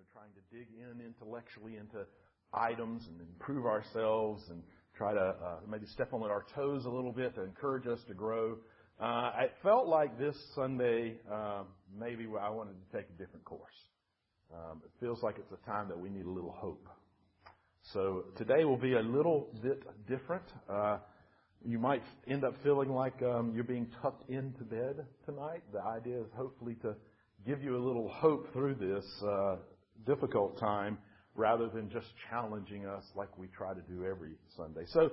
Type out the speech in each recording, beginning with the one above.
trying to dig in intellectually into items and improve ourselves and try to maybe step on our toes a little bit to encourage us to grow. It felt like this Sunday, maybe I wanted to take a different course. It feels like it's a time that we need a little hope. So today will be a little bit different. You might end up feeling like you're being tucked into bed tonight. The idea is hopefully to give you a little hope through this difficult time rather than just challenging us like we try to do every Sunday. So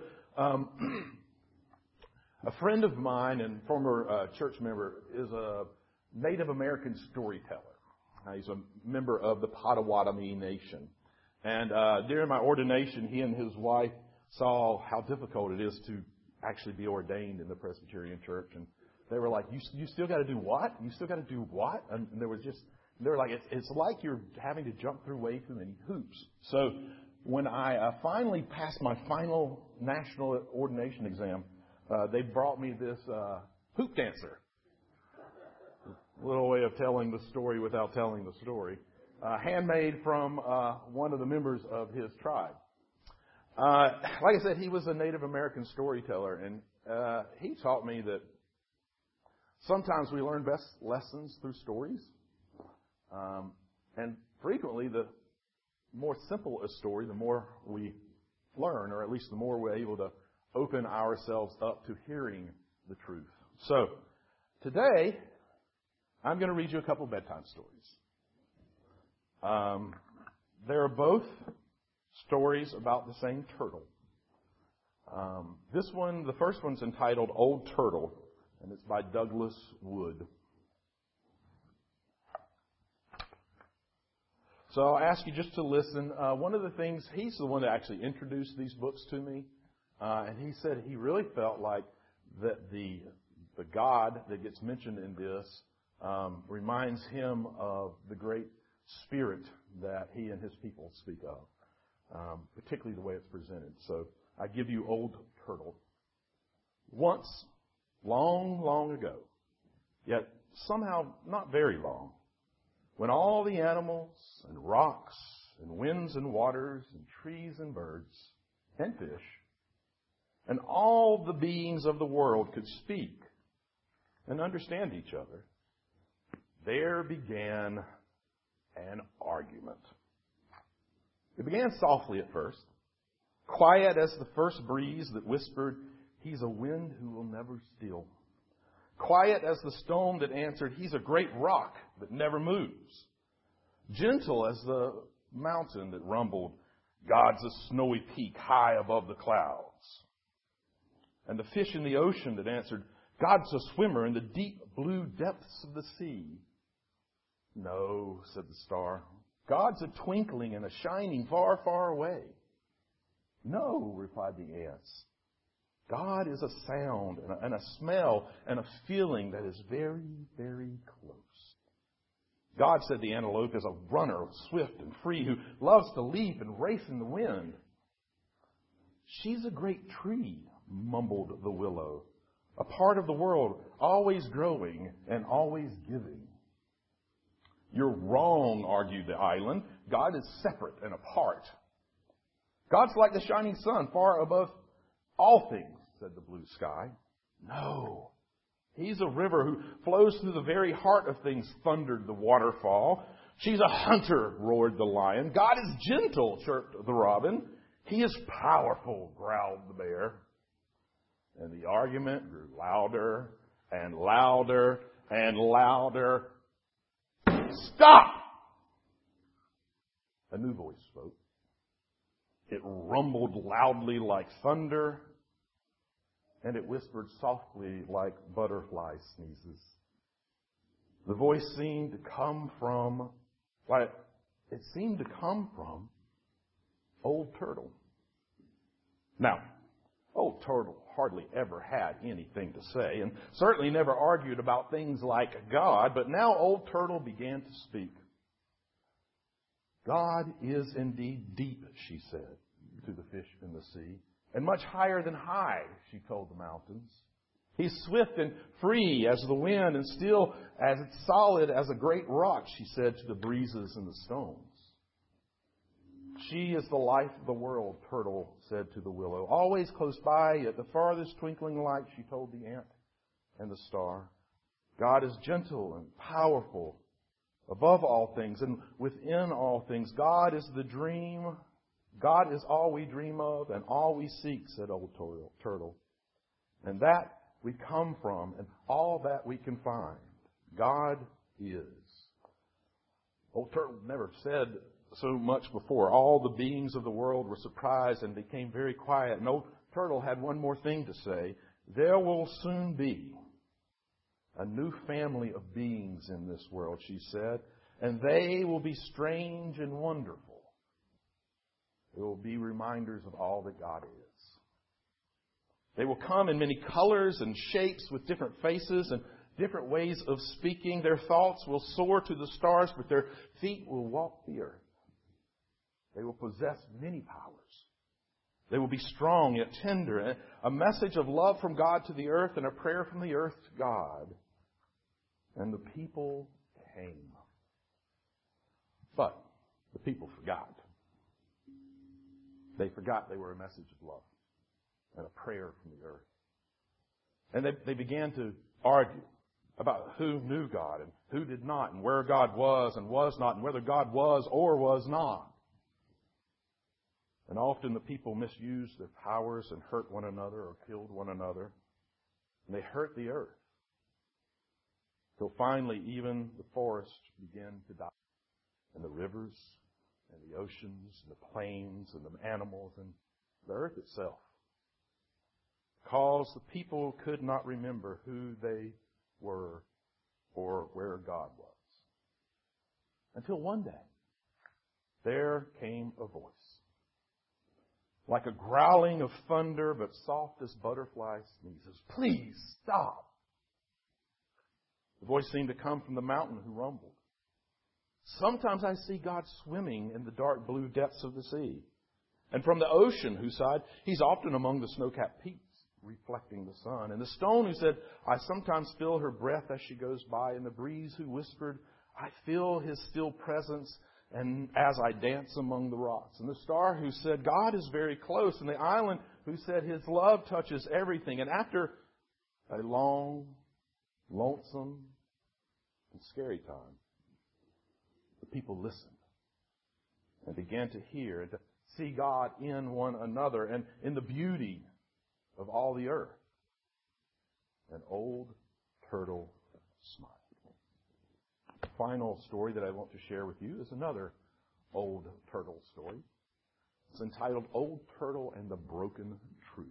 a friend of mine and former church member is a Native American storyteller. He's a member of the Potawatomi Nation. And during my ordination, he and his wife saw how difficult it is to actually be ordained in the Presbyterian Church. And they were like, you still got to do what? You still got to do what? And they were like, it's like you're having to jump through way too many hoops. So when I finally passed my final national ordination exam, they brought me this hoop dancer. A little way of telling the story without telling the story. Handmade from one of the members of his tribe. Like I said, he was a Native American storyteller, and he taught me that sometimes we learn best lessons through stories. And frequently, the more simple a story, the more we learn, or at least the more we're able to open ourselves up to hearing the truth. So, today, I'm going to read you a couple bedtime stories. They're both stories about the same turtle. The first one's entitled Old Turtle, and it's by Douglas Wood. So I'll ask you just to listen. One of the things, he's the one that actually introduced these books to me, and he said he really felt like that the God that gets mentioned in this reminds him of the great spirit that he and his people speak of, particularly the way it's presented. So I give you Old Turtle. Once, long, long ago, yet somehow not very long, when all the animals and rocks and winds and waters and trees and birds and fish and all the beings of the world could speak and understand each other, there began an argument. It began softly at first, quiet as the first breeze that whispered, "He's a wind who will never still." Quiet as the stone that answered, "He's a great rock that never moves." Gentle as the mountain that rumbled, "God's a snowy peak high above the clouds." And the fish in the ocean that answered, "God's a swimmer in the deep blue depths of the sea." "No," said the star, "God's a twinkling and a shining far, far away." "No," replied the ants, "God is a sound and a smell and a feeling that is very, very close." "God," said the antelope, "is a runner, swift and free, who loves to leap and race in the wind." "She's a great tree," mumbled the willow, "a part of the world, always growing and always giving." "You're wrong," argued the island. "God is separate and apart." "God's like the shining sun, far above all things," said the blue sky. "No, He's a river who flows through the very heart of things," thundered the waterfall. "She's a hunter," roared the lion. "God is gentle," chirped the robin. "He is powerful," growled the bear. And the argument grew louder and louder and louder. "Stop!" A new voice spoke. It rumbled loudly like thunder, and it whispered softly like butterfly sneezes. The voice seemed to come from Old Turtle. Now, Old Turtle hardly ever had anything to say, and certainly never argued about things like God, but now Old Turtle began to speak. "God is indeed deep," she said to the fish in the sea, "and much higher than high," she told the mountains. "He's swift and free as the wind, and still as solid as a great rock," she said to the breezes and the stones. She is the life of the world, Turtle said to the willow. Always close by, at the farthest twinkling light, she told the ant and the star. God is gentle and powerful above all things and within all things. God is the dream. God is all we dream of and all we seek, said old Turtle. And that we come from and all that we can find. God is. Old Turtle never said so much before. All the beings of the world were surprised and became very quiet. And old Turtle had one more thing to say. There will soon be a new family of beings in this world, she said, and they will be strange and wonderful. They will be reminders of all that God is. They will come in many colors and shapes with different faces and different ways of speaking. Their thoughts will soar to the stars, but their feet will walk the earth. They will possess many powers. They will be strong yet tender, a message of love from God to the earth and a prayer from the earth to God. And the people came. But the people forgot. They forgot they were a message of love and a prayer from the earth. And they began to argue about who knew God and who did not, and where God was and was not, and whether God was or was not. And often the people misused their powers and hurt one another or killed one another. And they hurt the earth. Till finally even the forest began to die. And the rivers and the oceans and the plains and the animals and the earth itself. Because the people could not remember who they were or where God was. Until one day, there came a voice. Like a growling of thunder, but soft as butterfly sneezes. Please stop. The voice seemed to come from the mountain who rumbled. Sometimes I see God swimming in the dark blue depths of the sea. And from the ocean who sighed, He's often among the snow-capped peaks, reflecting the sun. And the stone who said, I sometimes feel her breath as she goes by. And the breeze who whispered, I feel His still presence and as I dance among the rocks. And the star who said, God is very close. And the island who said, His love touches everything. And after a long, lonesome, and scary time, the people listened and began to hear and to see God in one another and in the beauty of all the earth. An old turtle smiled. The final story that I want to share with you is another old turtle story. It's entitled Old Turtle and the Broken Truth.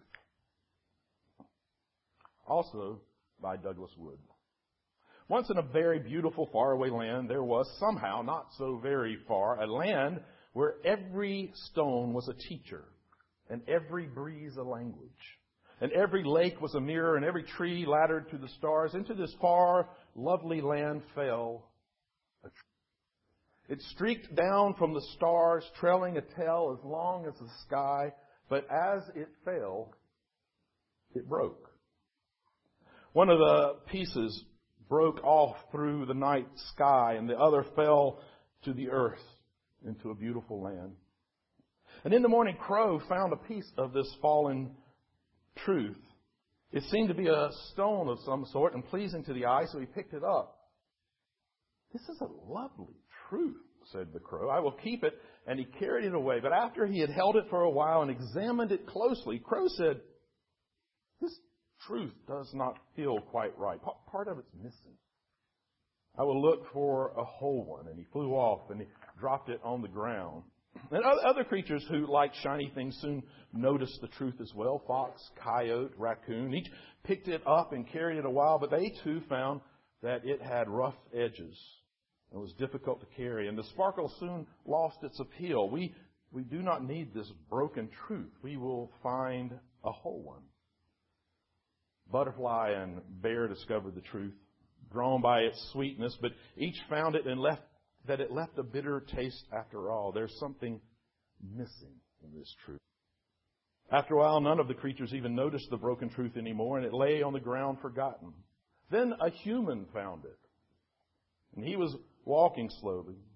Also by Douglas Wood. Once in a very beautiful faraway land, there was somehow, not so very far, a land where every stone was a teacher and every breeze a language. And every lake was a mirror and every tree laddered to the stars. Into this far, lovely land fell a tree. It streaked down from the stars, trailing a tail as long as the sky. But as it fell, it broke. One of the pieces broke off through the night sky, and the other fell to the earth into a beautiful land. And in the morning, Crow found a piece of this fallen truth. It seemed to be a stone of some sort and pleasing to the eye, so he picked it up. This is a lovely truth, said the crow. I will keep it. And he carried it away. But after he had held it for a while and examined it closely, Crow said, this truth does not feel quite right. Part of it's missing. I will look for a whole one. And he flew off and he dropped it on the ground. And other creatures who like shiny things soon noticed the truth as well. Fox, coyote, raccoon. Each picked it up and carried it a while, but they too found that it had rough edges and was difficult to carry. And the sparkle soon lost its appeal. We do not need this broken truth. We will find a whole one. Butterfly and bear discovered the truth, drawn by its sweetness, but each found it and left a bitter taste after all. There's something missing in this truth. After a while, none of the creatures even noticed the broken truth anymore, and it lay on the ground forgotten. Then a human found it. And he was walking slowly,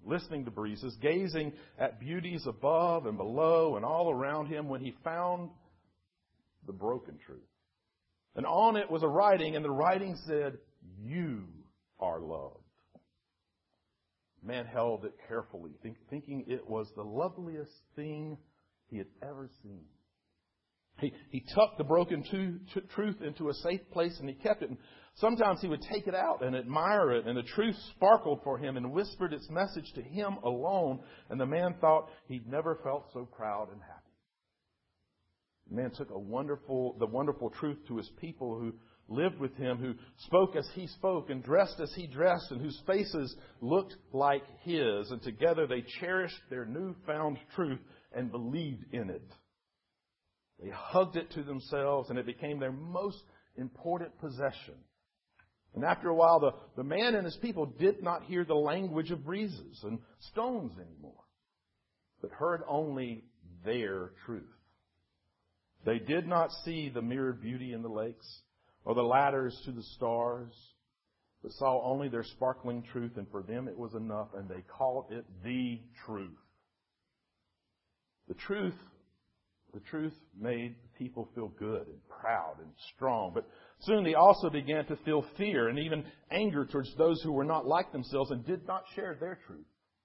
listening to breezes, gazing at beauties above and below and all around him when he found the broken truth. And on it was a writing, and the writing said, "You are loved." Man held it carefully, thinking it was the loveliest thing he had ever seen. He tucked the broken truth into a safe place, and he kept it. And sometimes he would take it out and admire it, and the truth sparkled for him and whispered its message to him alone. And the man thought he'd never felt so proud and happy. The man took the wonderful truth to his people who lived with him, who spoke as he spoke and dressed as he dressed, and whose faces looked like his. And together they cherished their newfound truth and believed in it. They hugged it to themselves, and it became their most important possession. And after a while, the man and his people did not hear the language of breezes and stones anymore, but heard only their truth. They did not see the mirrored beauty in the lakes or the ladders to the stars, but saw only their sparkling truth, and for them it was enough, and they called it the truth. The truth made people feel good and proud and strong, but soon they also began to feel fear and even anger towards those who were not like themselves and did not share their truth.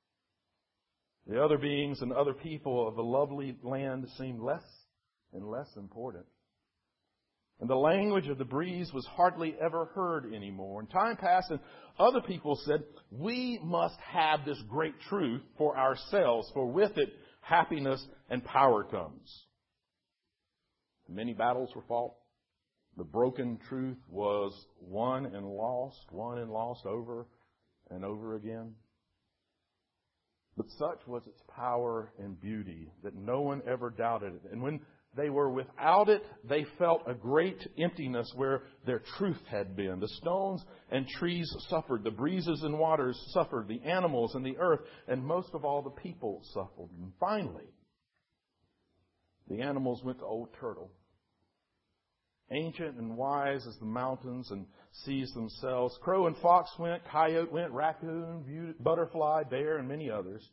The other beings and other people of the lovely land seemed less and less important. And the language of the breeze was hardly ever heard anymore. And time passed, and other people said, "We must have this great truth for ourselves, for with it happiness and power comes." Many battles were fought. The broken truth was won and lost over and over again. But such was its power and beauty that no one ever doubted it. And when they were without it, they felt a great emptiness where their truth had been. The stones and trees suffered. The breezes and waters suffered. The animals and the earth, and most of all, the people suffered. And finally, the animals went to Old Turtle. Ancient and wise as the mountains and seas themselves. Crow and fox went, coyote went, raccoon, butterfly, bear, and many others.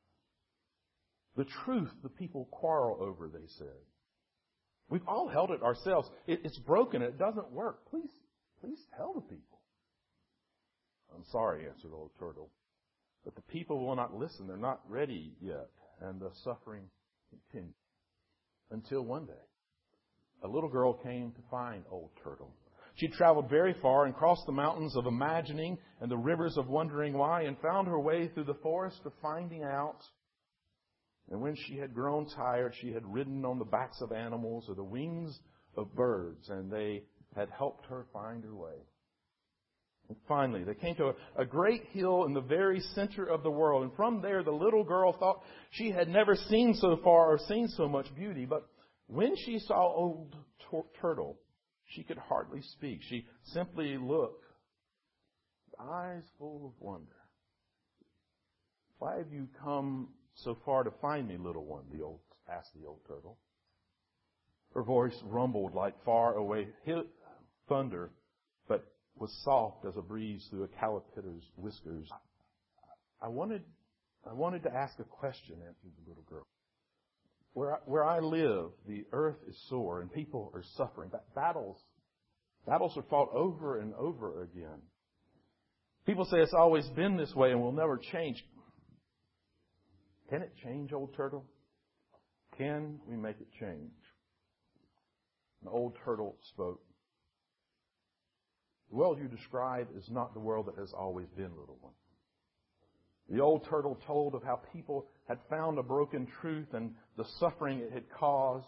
The truth the people quarrel over, they said. We've all held it ourselves. It's broken. It doesn't work. Please tell the people. "I'm sorry," answered Old Turtle, "but the people will not listen. They're not ready yet." And the suffering continued. Until one day, a little girl came to find Old Turtle. She traveled very far and crossed the mountains of imagining and the rivers of wondering why, and found her way through the forest of finding out. And when she had grown tired, she had ridden on the backs of animals or the wings of birds, and they had helped her find her way. And finally, they came to a great hill in the very center of the world. And from there, the little girl thought she had never seen so far or seen so much beauty. But when she saw Old Turtle, she could hardly speak. She simply looked, eyes full of wonder. "Why have you come so far to find me, little one?" asked the Old Turtle. Her voice rumbled like far away thunder, but was soft as a breeze through a caterpillar's whiskers. I wanted to ask a question," answered the little girl. Where I live, the earth is sore and people are suffering. Battles are fought over and over again. People say it's always been this way and will never change. Can it change, Old Turtle? Can we make it change? The Old Turtle spoke. "The world you describe is not the world that has always been, little one." The Old Turtle told of how people had found a broken truth and the suffering it had caused.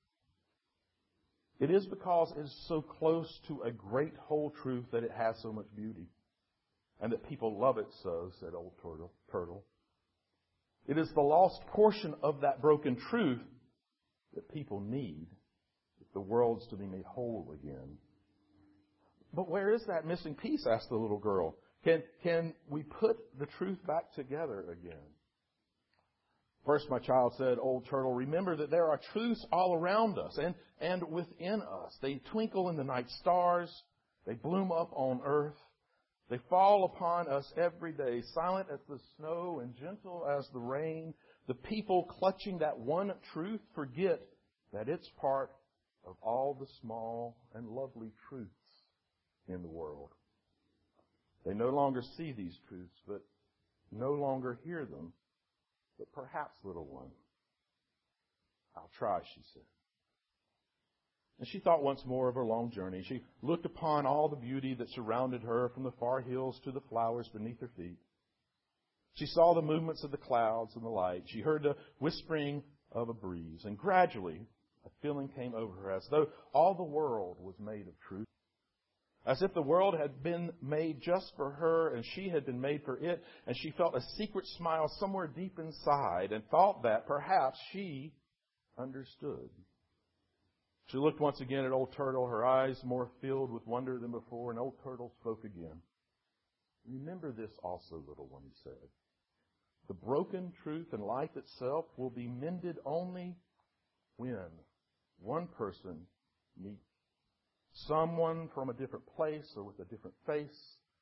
"It is because it is so close to a great whole truth that it has so much beauty, and that people love it so," said Old Turtle. "It is the lost portion of that broken truth that people need if the world's to be made whole again." "But where is that missing piece?" asked the little girl. Can we put the truth back together again?" "First, my child," said Old Turtle, "remember that there are truths all around us and within us. They twinkle in the night stars. They bloom up on earth. They fall upon us every day, silent as the snow and gentle as the rain. The people clutching that one truth forget that it's part of all the small and lovely truths in the world. They no longer see these truths, but no longer hear them. But perhaps, little one, I'll try, she said. And she thought once more of her long journey. She looked upon all the beauty that surrounded her, from the far hills to the flowers beneath her feet. She saw the movements of the clouds and the light. She heard the whispering of a breeze. And gradually, a feeling came over her as though all the world was made of truth. As if the world had been made just for her and she had been made for it. And she felt a secret smile somewhere deep inside and thought that perhaps she understood. She looked once again at Old Turtle, her eyes more filled with wonder than before, and Old Turtle spoke again. Remember this also, little one, he said. The broken truth and life itself will be mended only when one person meets someone from a different place or with a different face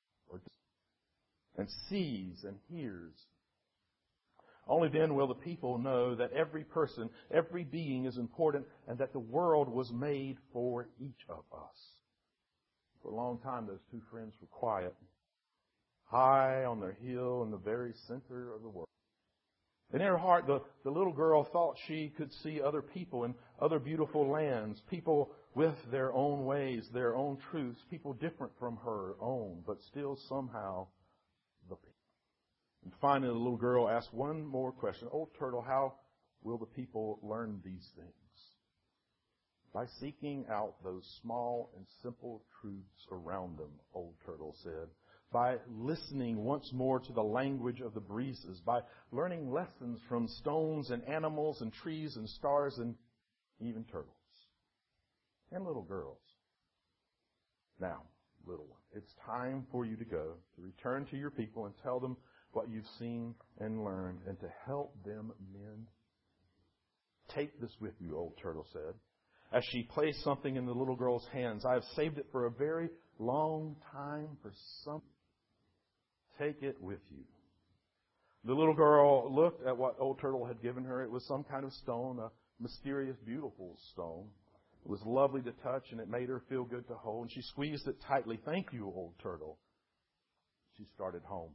and sees and hears. Only then will the people know that every person, every being is important and that the world was made for each of us. For a long time, those two friends were quiet, high on their hill in the very center of the world. In her heart, the little girl thought she could see other people in other beautiful lands, people with their own ways, their own truths, people different from her own, but still somehow the people. And finally, the little girl asked one more question. Old Turtle, how will the people learn these things? By seeking out those small and simple truths around them, Old Turtle said. By listening once more to the language of the breezes. By learning lessons from stones and animals and trees and stars and even turtles. And little girls. Now, little one, it's time for you to go, to return to your people and tell them what you've seen and learned, and to help them mend. Take this with you, Old Turtle said, as she placed something in the little girl's hands. I have saved it for a very long time for some. Take it with you. The little girl looked at what Old Turtle had given her. It was some kind of stone, a mysterious, beautiful stone. It was lovely to touch, and it made her feel good to hold. And she squeezed it tightly. Thank you, Old Turtle. She started home.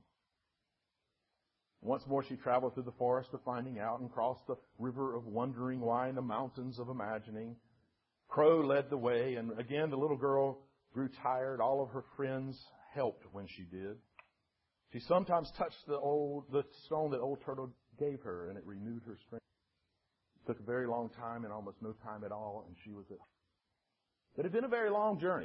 Once more she traveled through the forest of finding out and crossed the river of wondering why in the mountains of imagining. Crow led the way, and again the little girl grew tired. All of her friends helped when she did. She sometimes touched the stone that Old Turtle gave her, and it renewed her strength. It took a very long time and almost no time at all, and she was at home. It had been a very long journey.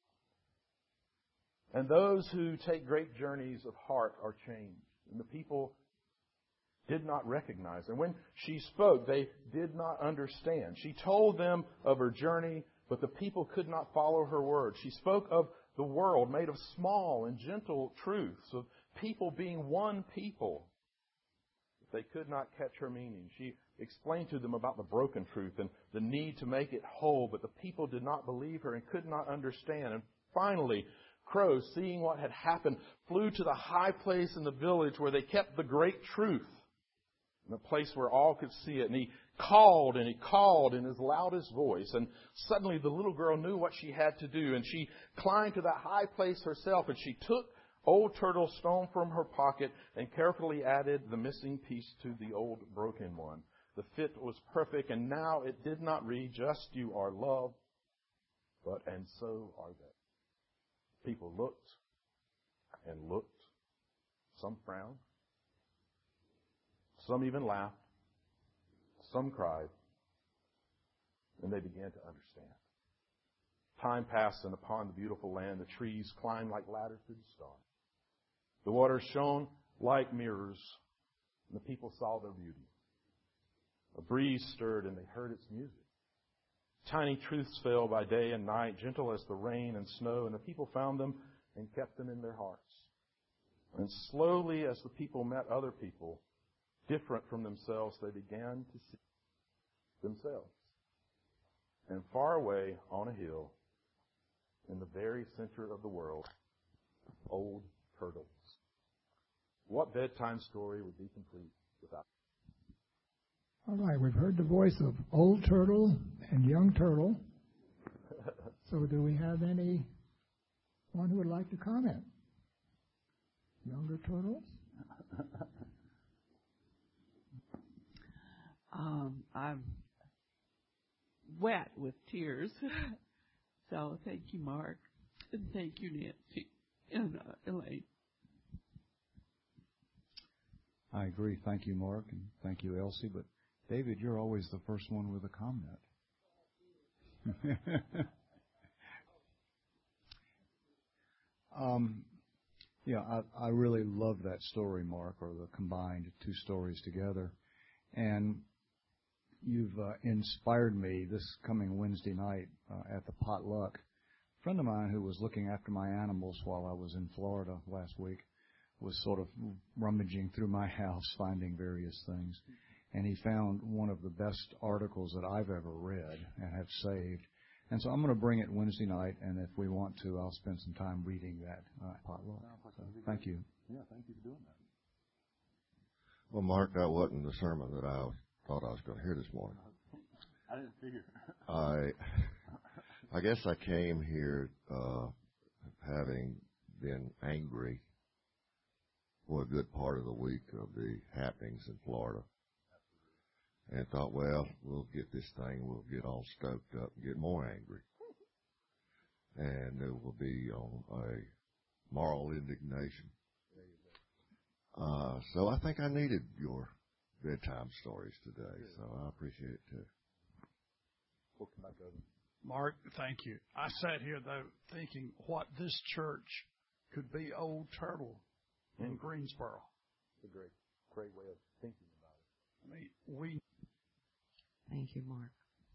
And those who take great journeys of heart are changed. And the people did not recognize her. When she spoke, they did not understand. She told them of her journey, but the people could not follow her words. She spoke of the world made of small and gentle truths, of people being one people. But they could not catch her meaning. She explained to them about the broken truth and the need to make it whole, but the people did not believe her and could not understand. And finally, Crow, seeing what had happened, flew to the high place in the village where they kept the great truth, in a place where all could see it. And he called in his loudest voice. And suddenly the little girl knew what she had to do. And she climbed to that high place herself, and she took Old Turtle's stone from her pocket and carefully added the missing piece to the old broken one. The fit was perfect, and now it did not read, just you are loved, but and so are they. People looked and looked. Some frowned. Some even laughed. Some cried. And they began to understand. Time passed, and upon the beautiful land, the trees climbed like ladders to the stars. The waters shone like mirrors, and the people saw their beauty. A breeze stirred, and they heard its music. Tiny truths fell by day and night, gentle as the rain and snow, and the people found them and kept them in their hearts. And slowly, as the people met other people, different from themselves, they began to see themselves. And far away on a hill, in the very center of the world, Old Turtles. What bedtime story would be complete without? All right, we've heard the voice of Old Turtle and Young Turtle. So do we have anyone who would like to comment? Younger Turtles? I'm wet with tears. So thank you, Mark, and thank you, Nancy and Elaine. I agree. Thank you, Mark, and thank you, Elsie. But David, you're always the first one with a comment. I really love that story, Mark, or the combined two stories together. And you've inspired me this coming Wednesday night at the potluck. A friend of mine who was looking after my animals while I was in Florida last week was sort of rummaging through my house, finding various things. And he found one of the best articles that I've ever read and have saved. And so I'm going to bring it Wednesday night, and if we want to, I'll spend some time reading that potluck. So, thank you. Yeah, thank you for doing that. Well, Mark, that wasn't the sermon that I thought I was going to hear this morning. I didn't figure. I guess I came here having been angry for a good part of the week of the happenings in Florida. And thought, well, we'll get this thing, we'll get all stoked up and get more angry. And it will be on a moral indignation. So I think I needed your bedtime stories today, so I appreciate it too. Mark, thank you. I sat here, though, thinking what this church could be Old Turtle in Greensboro. It's a great way of thinking about it. I mean, Thank you, Mark.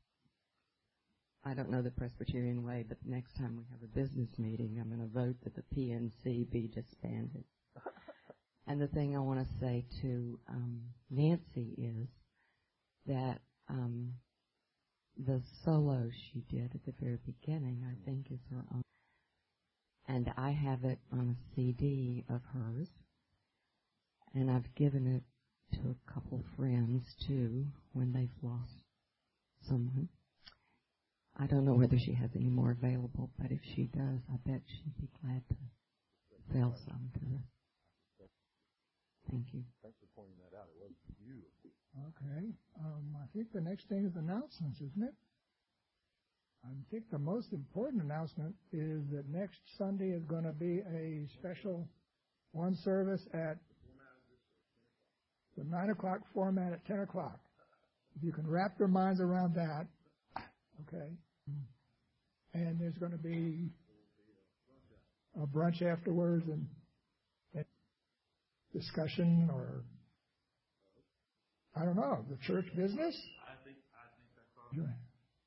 I don't know the Presbyterian way, but next time we have a business meeting, I'm going to vote that the PNC be disbanded. And the thing I want to say to Nancy is that the solo she did at the very beginning, I think, is her own. And I have it on a CD of hers, and I've given it to a couple friends, too, when they've lost someone. I don't know whether she has any more available, but if she does, I bet she'd be glad to sell some to us. Thank you. Thanks for pointing that out. It was beautiful. Okay. I think the next thing is announcements, isn't it? I think the most important announcement is that next Sunday is going to be a special one service at the 9 o'clock format at 10 o'clock. If you can wrap your minds around that, okay. And there's going to be a brunch afterwards and discussion, or I don't know, the church business? I think that's all.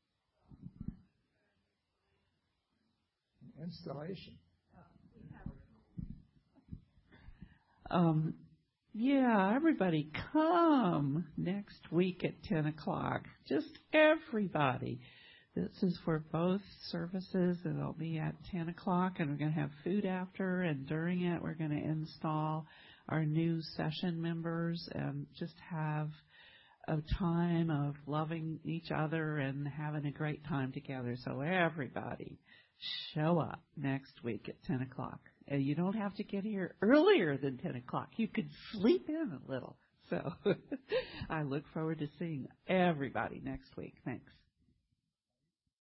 Installation. Yeah, everybody come next week at 10 o'clock. Just everybody. This is for both services, and it'll be at 10 o'clock, and we're going to have food after, and during it we're going to install our new session members and just have a time of loving each other and having a great time together. So everybody show up next week at 10 o'clock. And you don't have to get here earlier than 10 o'clock. You could sleep in a little. So I look forward to seeing everybody next week. Thanks.